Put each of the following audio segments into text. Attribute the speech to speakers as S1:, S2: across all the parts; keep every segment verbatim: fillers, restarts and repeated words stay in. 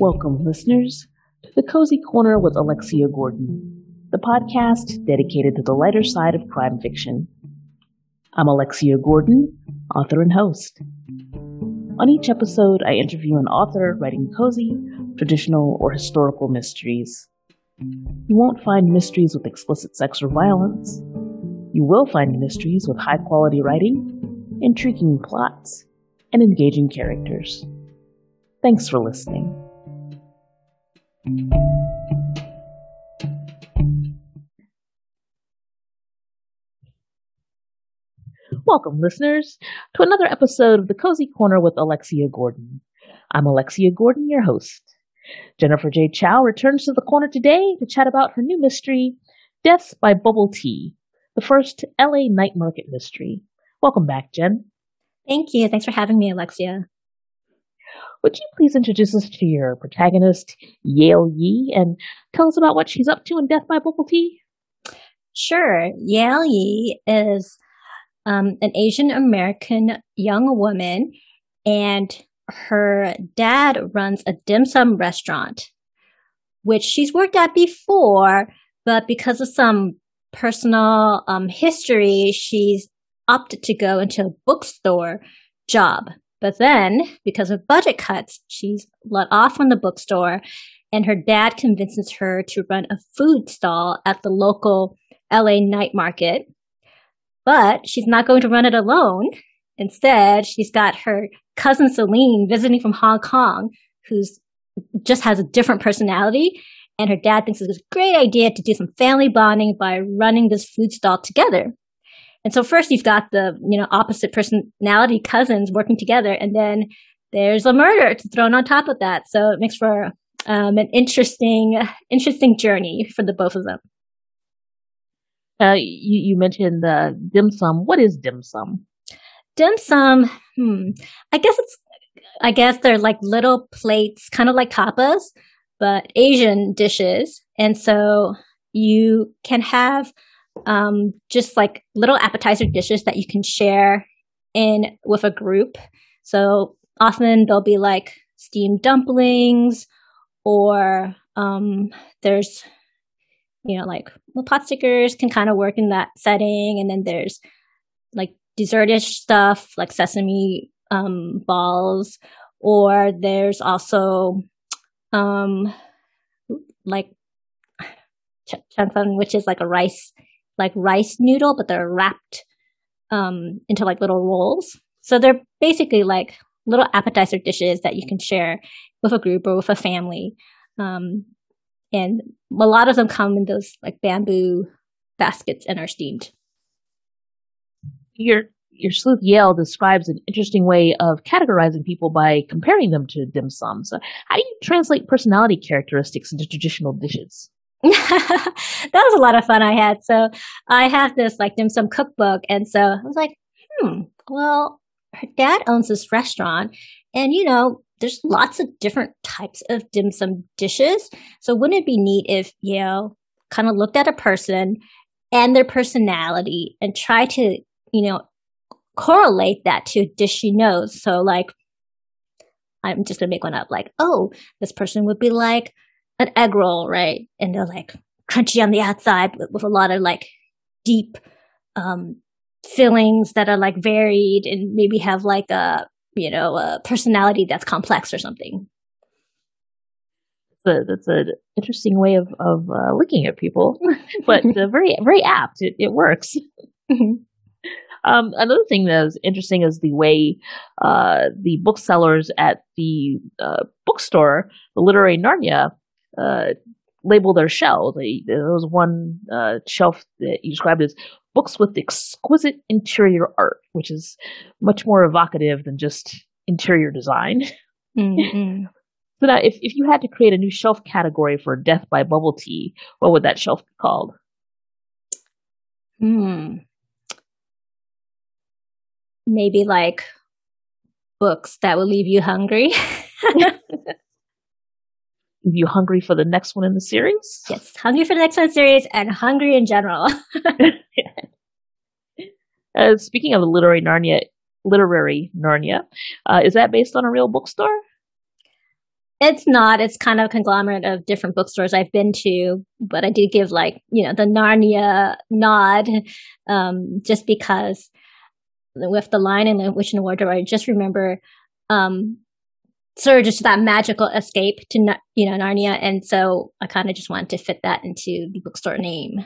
S1: Welcome, listeners, to the Cozy Corner with Alexia Gordon, the podcast dedicated to the lighter side of crime fiction. I'm Alexia Gordon, author and host. On each episode, I interview an author writing cozy, traditional, or historical mysteries. You won't find mysteries with explicit sex or violence. You will find mysteries with high-quality writing, intriguing plots, and engaging characters. Thanks for listening. Welcome, listeners, to another episode of the Cozy Corner with Alexia Gordon. I'm Alexia Gordon, your host. Jennifer J. Chow returns to the corner today to chat about her new mystery, Death by Bubble Tea, the first L A night market mystery. Welcome back, Jen.
S2: Thank you. Thanks for having me, Alexia.
S1: Would you please introduce us to your protagonist, Yale Yi, and tell us about what she's up to in Death by Bubble Tea?
S2: Sure. Yale Yi is um, an Asian American young woman, and her dad runs a dim sum restaurant, which she's worked at before, but because of some personal um, history, she's opted to go into a bookstore job. But then, because of budget cuts, she's let off from the bookstore, and her dad convinces her to run a food stall at the local L A night market. But she's not going to run it alone. Instead, she's got her cousin Celine visiting from Hong Kong, who's just has a different personality. And her dad thinks it's a great idea to do some family bonding by running this food stall together. And so first you've got the, you know, opposite personality cousins working together, and then there's a murder thrown on top of that. So it makes for um, an interesting, interesting journey for the both of them.
S1: Uh, you, you mentioned uh, dim sum. What is dim sum?
S2: Dim sum, hmm, I guess it's, I guess they're like little plates, kind of like tapas, but Asian dishes. And so you can have um, just like little appetizer dishes that you can share in with a group. So often there'll be like steamed dumplings, or um, there's, you know, like well, pot stickers can kind of work in that setting. And then there's like dessertish stuff like sesame um, balls, or there's also um, like ch- chanfan, which is like a rice like rice noodle, but they're wrapped um, into like little rolls. So they're basically like little appetizer dishes that you can share with a group or with a family. Um, and a lot of them come in those like bamboo baskets and are steamed.
S1: Your your sleuth Yale describes an interesting way of categorizing people by comparing them to dim sum. So how do you translate personality characteristics into traditional dishes?
S2: That was a lot of fun I had. So I have this like dim sum cookbook. And so I was like, hmm, well, her dad owns this restaurant, and, you know, there's lots of different types of dim sum dishes. So wouldn't it be neat if, you know, kind of looked at a person and their personality and try to, you know, correlate that to a dish she knows. So like, I'm just going to make one up. Like, oh, this person would be like an egg roll, right? And they're like crunchy on the outside with, with a lot of like deep um, fillings that are like varied, and maybe have like a, you know, a personality that's complex or something.
S1: That's a, that's an interesting way of, of uh, looking at people, but uh, very, very apt. It, it works.
S2: Mm-hmm.
S1: Um, another thing that is interesting is the way uh, the booksellers at the uh, bookstore, the Literary Narnia, uh, label their shelves. They, there was one uh, shelf that you described as books with exquisite interior art, which is much more evocative than just interior design.
S2: Mm-hmm.
S1: So now, if, if you had to create a new shelf category for Death by Bubble Tea, what would that shelf be called?
S2: Hmm. Maybe like books that will leave you hungry.
S1: Leave you hungry for the next one in the series?
S2: Yes, hungry for the next one in the series, and hungry in general.
S1: uh, speaking of the literary Narnia, literary Narnia, uh, is that based on a real bookstore?
S2: It's not. It's kind of a conglomerate of different bookstores I've been to, but I do give like, you know, the Narnia nod, um, just because with The Lion and the Witch and the Wardrobe, I just remember, um, sort of just that magical escape to, you know, Narnia. And so I kind of just wanted to fit that into the bookstore name.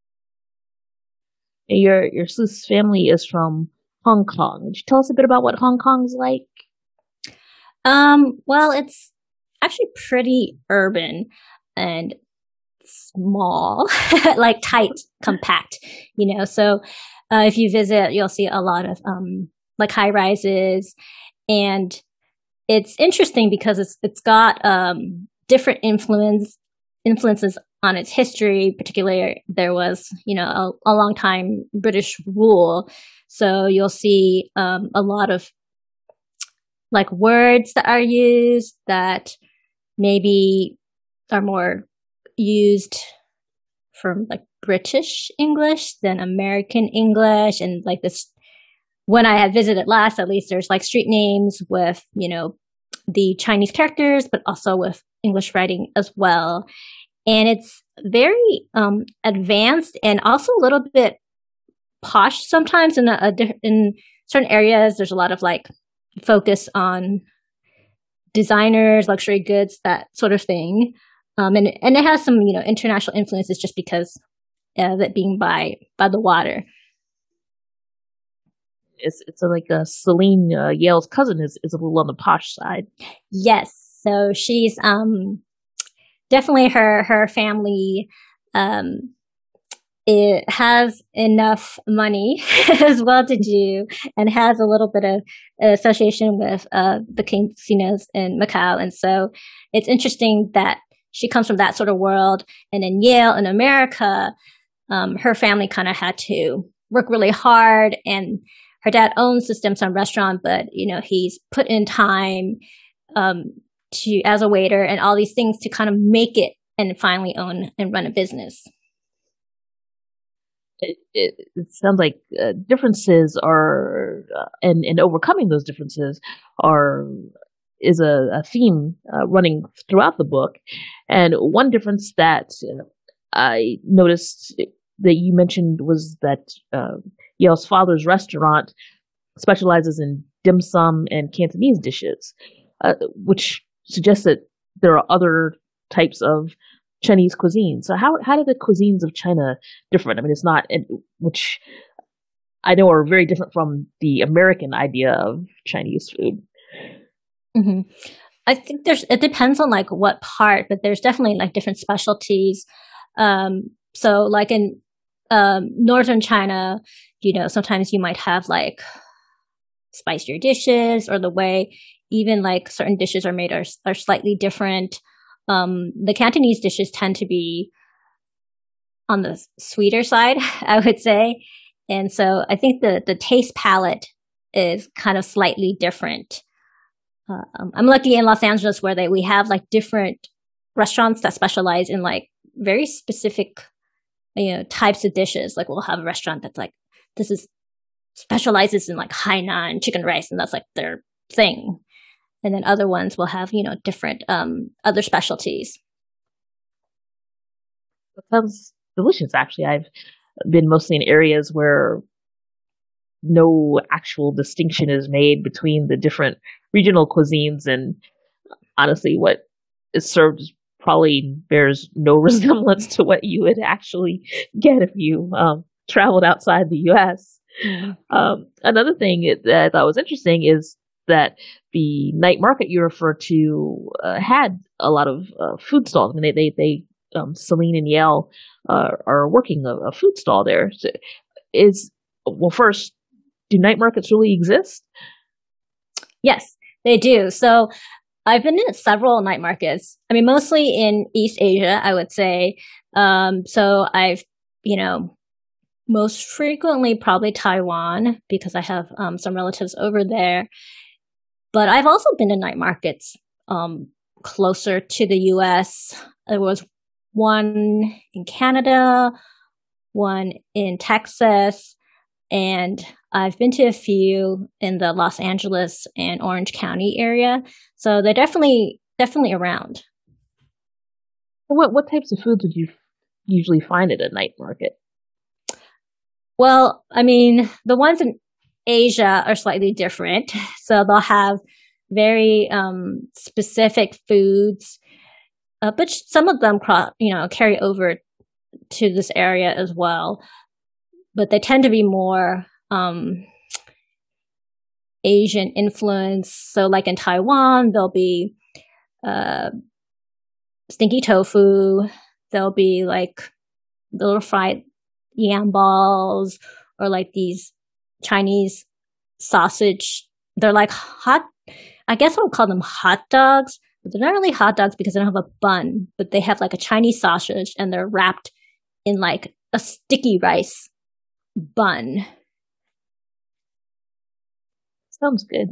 S1: Your, your Sleuth's family is from Hong Kong. Would you tell us a bit about what Hong Kong's like?
S2: Um, well, it's actually pretty urban and small, like tight, compact, you know. So uh, if you visit, you'll see a lot of um, like high rises, and it's interesting because it's it's got um, different influence influences on its history. Particularly, there was you know a, a long time British rule, so you'll see um, a lot of like words that are used that maybe are more used from like British English than American English. And like this, when I had visited last, at least there's like street names with, you know, the Chinese characters, but also with English writing as well. And it's very um, advanced and also a little bit posh sometimes in a, a in certain areas. There's a lot of like focus on designers, luxury goods, that sort of thing. Um, and, and it has some, you know, international influences just because of it being by, by the water.
S1: It's, it's a, like a Celine, uh, Yale's cousin is, is a little on the posh side.
S2: Yes. So she's, um, definitely her, her family, um, it has enough money, is well to do, and has a little bit of association with uh, the casinos in Macau. And so it's interesting that she comes from that sort of world. And in Yale, in America, um, her family kind of had to work really hard. And her dad owns the Dim Sum restaurant, but, you know, he's put in time um, to as a waiter and all these things to kind of make it and finally own and run a business.
S1: It, it, it sounds like uh, differences are, uh, and, and overcoming those differences are, is a, a theme uh, running throughout the book. And one difference that uh, I noticed that you mentioned was that uh, Yale's father's restaurant specializes in dim sum and Cantonese dishes, uh, which suggests that there are other types of Chinese cuisine. So how how do the cuisines of China different? I mean, it's not, which I know are very different from the American idea of Chinese food.
S2: Mm-hmm. I think there's, it depends on like what part, but there's definitely like different specialties. Um, so like in um, northern China, you know, sometimes you might have like spicier dishes, or the way even like certain dishes are made are are slightly different. Um, the Cantonese dishes tend to be on the sweeter side, I would say. And so I think the, the taste palette is kind of slightly different. Uh, I'm lucky in Los Angeles where they, we have like different restaurants that specialize in like very specific, you know, types of dishes. Like we'll have a restaurant that's like, this is specializes in like Hainan chicken rice, and that's like their thing. And then other ones will have, you know, different um, other specialties.
S1: That sounds delicious, actually. I've been mostly in areas where no actual distinction is made between the different regional cuisines. And honestly, what is served probably bears no resemblance to what you would actually get if you um, traveled outside the U S. Mm-hmm. Um, another thing that I thought was interesting is that the night market you refer to uh, had a lot of uh, food stalls. I mean, they, they, they um, Celine and Yale uh, are working a, a food stall there. So is, well, first, do night markets really exist?
S2: Yes, they do. So I've been in several night markets. I mean, mostly in East Asia, I would say. Um, so I've, you know, most frequently probably Taiwan, because I have um, some relatives over there. But I've also been to night markets um, closer to the U S. There was one in Canada, one in Texas, and I've been to a few in the Los Angeles and Orange County area. So they're definitely definitely around.
S1: What what types of foods would you usually find at a night market?
S2: Well, I mean, the ones in Asia are slightly different. So they'll have very um, specific foods, uh, but some of them, you know, carry over to this area as well. But they tend to be more um, Asian influence. So, like in Taiwan, there'll be uh, stinky tofu. There'll be like little fried yam balls, or like these Chinese sausage. They're like hot, I guess I would call them hot dogs, but they're not really hot dogs because they don't have a bun, but they have like a Chinese sausage and they're wrapped in like a sticky rice bun.
S1: Sounds good.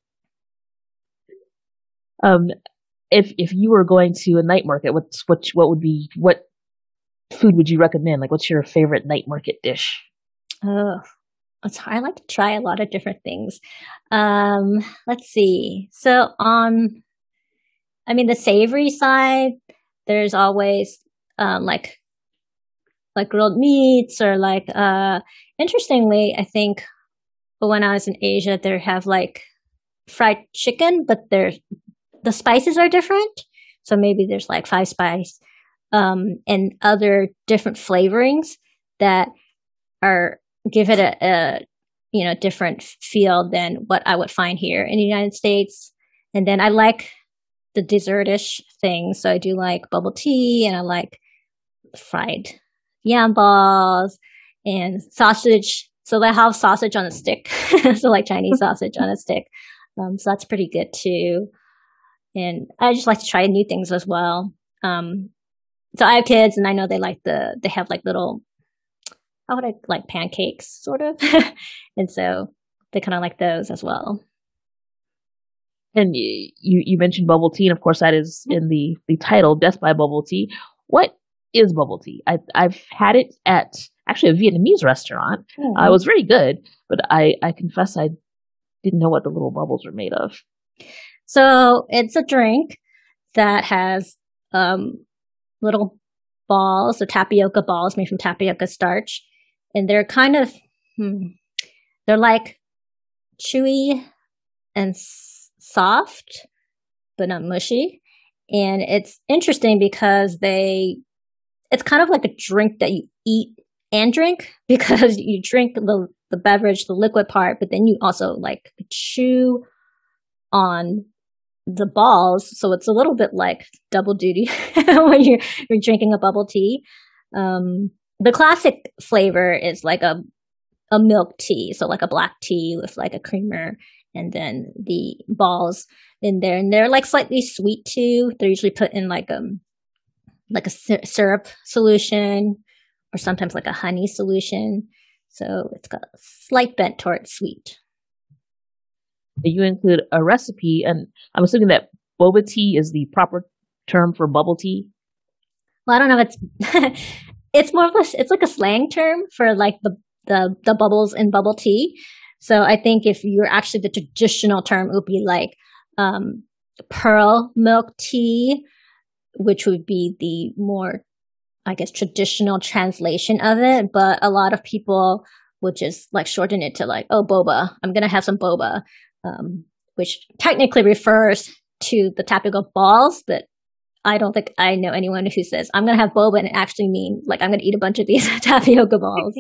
S1: Um, if if you were going to a night market, what's what what would be what food would you recommend? Like, what's your favorite night market dish?
S2: Oh, it's hard. I like to try a lot of different things. Um, let's see. So on, I mean, the savory side, there's always um, like like grilled meats, or like uh, interestingly, I think when I was in Asia, they have like fried chicken, but they're the spices are different. So maybe there's like five spice um, and other different flavorings that are give it a, a you know different feel than what I would find here in the United States. And then I like the dessertish things, so I do like bubble tea, and I like fried yam balls and sausage. So they have sausage on a stick, so like Chinese sausage on a stick. Um, so that's pretty good too. And I just like to try new things as well. Um, so I have kids, and I know they like the they have like little, how would I like pancakes sort of, and so they kind of like those as well.
S1: And you you mentioned bubble tea, and of course that is in the the title, Death by Bubble Tea. What is bubble tea? I I've had it at actually a Vietnamese restaurant. Mm-hmm. Uh, it was very good, but I I confess I didn't know what the little bubbles were made of.
S2: So it's a drink that has um, little balls, or tapioca balls made from tapioca starch, and they're kind of hmm, they're like chewy and s- soft, but not mushy. And it's interesting because they it's kind of like a drink that you eat and drink, because you drink the the beverage, the liquid part, but then you also like chew on the balls, so it's a little bit like double duty when you're you're drinking a bubble tea. Um, the classic flavor is like a a milk tea, so like a black tea with like a creamer, and then the balls in there, and they're like slightly sweet too. They're usually put in like um like a syrup solution, or sometimes like a honey solution. So it's got a slight bent towards sweet.
S1: You include a recipe, and I'm assuming that boba tea is the proper term for bubble tea.
S2: Well, I don't know if it's it's more of a, it's like a slang term for like the, the the bubbles in bubble tea. So I think if you're actually the traditional term, it would be like um, pearl milk tea, which would be the more, I guess, traditional translation of it. But a lot of people would just like shorten it to like, oh, boba. I'm gonna have some boba. Um, which technically refers to the tapioca balls, but I don't think I know anyone who says, I'm going to have boba, and it actually mean like I'm going to eat a bunch of these tapioca balls.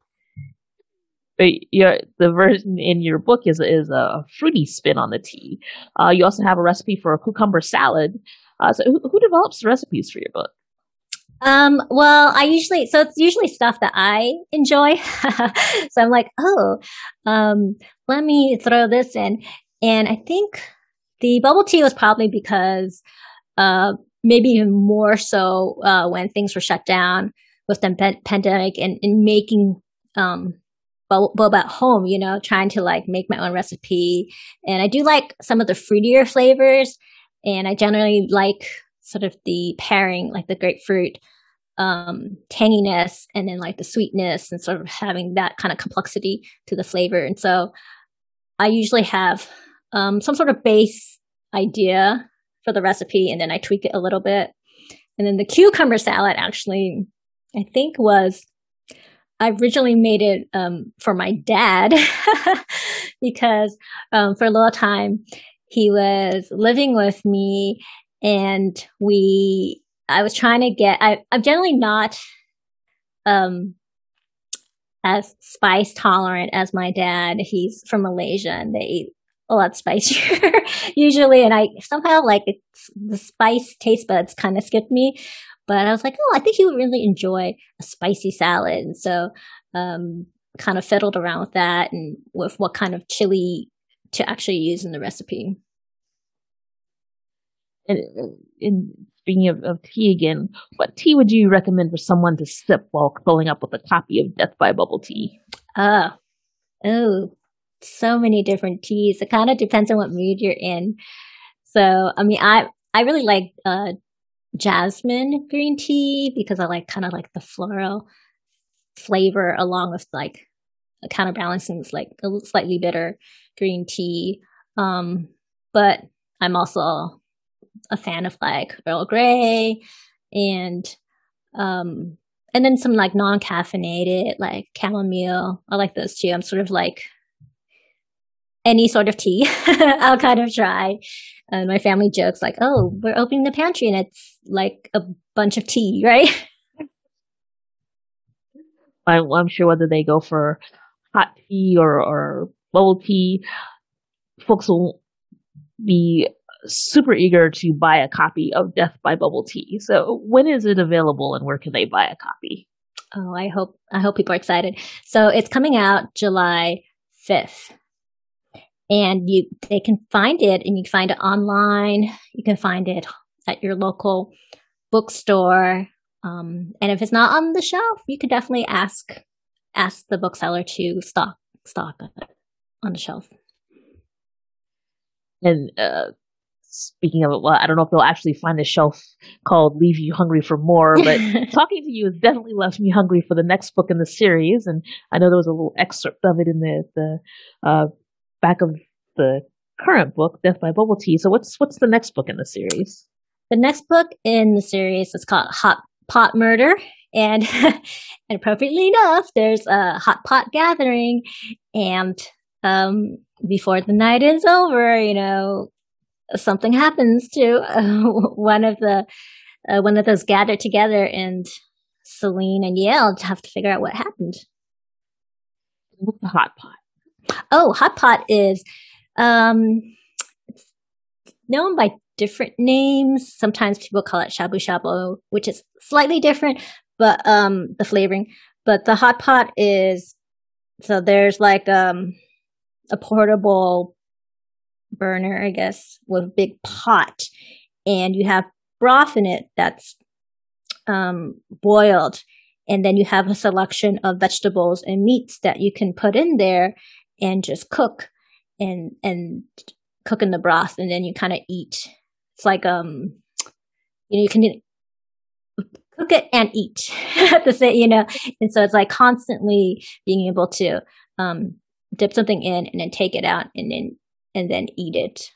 S1: But your, the version in your book is, is a fruity spin on the tea. Uh, you also have a recipe for a cucumber salad. Uh, so who, who develops the recipes for your book?
S2: Um, well, I usually, so it's usually stuff that I enjoy. So I'm like, oh, um, let me throw this in. And I think the bubble tea was probably because, uh, maybe even more so, uh, when things were shut down with the pan- pandemic, and, and making, um, boba at home, you know, trying to like make my own recipe. And I do like some of the fruitier flavors, and I generally like sort of the pairing, like the grapefruit um, tanginess, and then like the sweetness, and sort of having that kind of complexity to the flavor. And so I usually have um, some sort of base idea for the recipe, and then I tweak it a little bit. And then the cucumber salad actually, I think was, I originally made it um, for my dad because um, for a little time he was living with me, and we, I was trying to get, I, I'm generally not um, as spice tolerant as my dad. He's from Malaysia and they eat a lot spicier usually. And I somehow like it's, the spice taste buds kind of skipped me. But I was like, oh, I think he would really enjoy a spicy salad. And so um, kind of fiddled around with that and with what kind of chili to actually use in the recipe.
S1: And, and speaking of, of tea again, what tea would you recommend for someone to sip while curling up with a copy of Death by Bubble Tea?
S2: Oh, oh, so many different teas. It kind of depends on what mood you're in. So, I mean, I I really like uh, jasmine green tea because I like kind of like the floral flavor along with like counterbalancing is like a slightly bitter green tea. Um, but I'm also a fan of like Earl Grey and um and then some like non-caffeinated like chamomile. I like those too. I'm sort of like any sort of tea I'll kind of try. And my family jokes like, oh, we're opening the pantry and it's like a bunch of tea, right?
S1: I'm, I'm sure whether they go for hot tea or, or bubble tea, folks will be super eager to buy a copy of Death by Bubble Tea. So when is it available and where can they buy a copy?
S2: Oh, I hope I hope people are excited. So it's coming out July fifth. And you they can find it and you can find it online. You can find it at your local bookstore. Um, and if it's not on the shelf, you could definitely ask ask the bookseller to stock stock it on the shelf.
S1: And uh speaking of it, well, I don't know if they'll actually find a shelf called Leave You Hungry for More, but talking to you has definitely left me hungry for the next book in the series. And I know there was a little excerpt of it in the, the uh, back of the current book, Death by Bubble Tea. So what's what's the next book in the series?
S2: The next book in the series is called Hot Pot Murder. And, and appropriately enough, there's a hot pot gathering. And um, before the night is over, you know, something happens to uh, one of the uh, one of those gathered together, and Celine and Yale have to figure out what happened.
S1: What's the hot pot?
S2: Oh, hot pot is um, it's known by different names. Sometimes people call it shabu shabu, which is slightly different, but um, the flavoring. But the hot pot is so there's like um, a portable burner, I guess, with a big pot, and you have broth in it that's um, boiled, and then you have a selection of vegetables and meats that you can put in there and just cook and and cook in the broth, and then you kind of eat. It's like um, you know, you can cook it and eat at the same, you know, and so it's like constantly being able to um, dip something in and then take it out and then. and then eat it.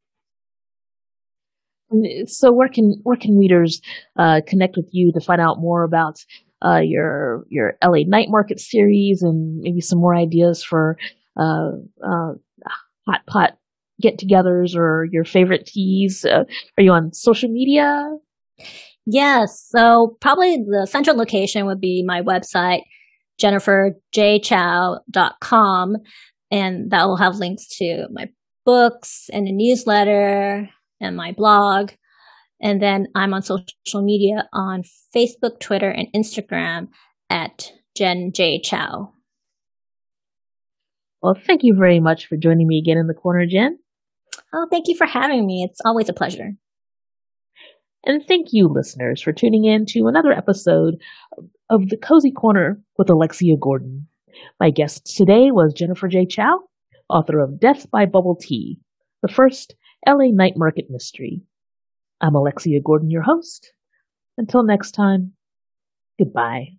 S1: So where can where can readers uh, connect with you to find out more about uh, your your L A Night Market series and maybe some more ideas for uh, uh, hot pot get-togethers or your favorite teas? Uh, are you on social media?
S2: Yes. So probably the central location would be my website, jennifer j chow dot com, and that will have links to my books and a newsletter and my blog. And then I'm on social media on Facebook, Twitter, and Instagram at Jen J. Chow.
S1: Well, thank you very much for joining me again in the corner, Jen.
S2: Oh, thank you for having me. It's always a pleasure.
S1: And thank you, listeners, for tuning in to another episode of The Cozy Corner with Alexia Gordon. My guest today was Jennifer J. Chow, author of Death by Bubble Tea, the first L A Night Market mystery. I'm Alexia Gordon, your host. Until next time, goodbye.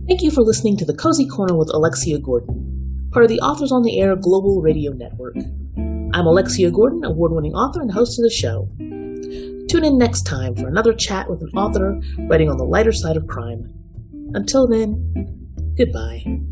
S1: Thank you for listening to The Cozy Corner with Alexia Gordon, part of the Authors on the Air Global Radio Network. I'm Alexia Gordon, award-winning author and host of the show. Tune in next time for another chat with an author writing on the lighter side of crime. Until then, goodbye.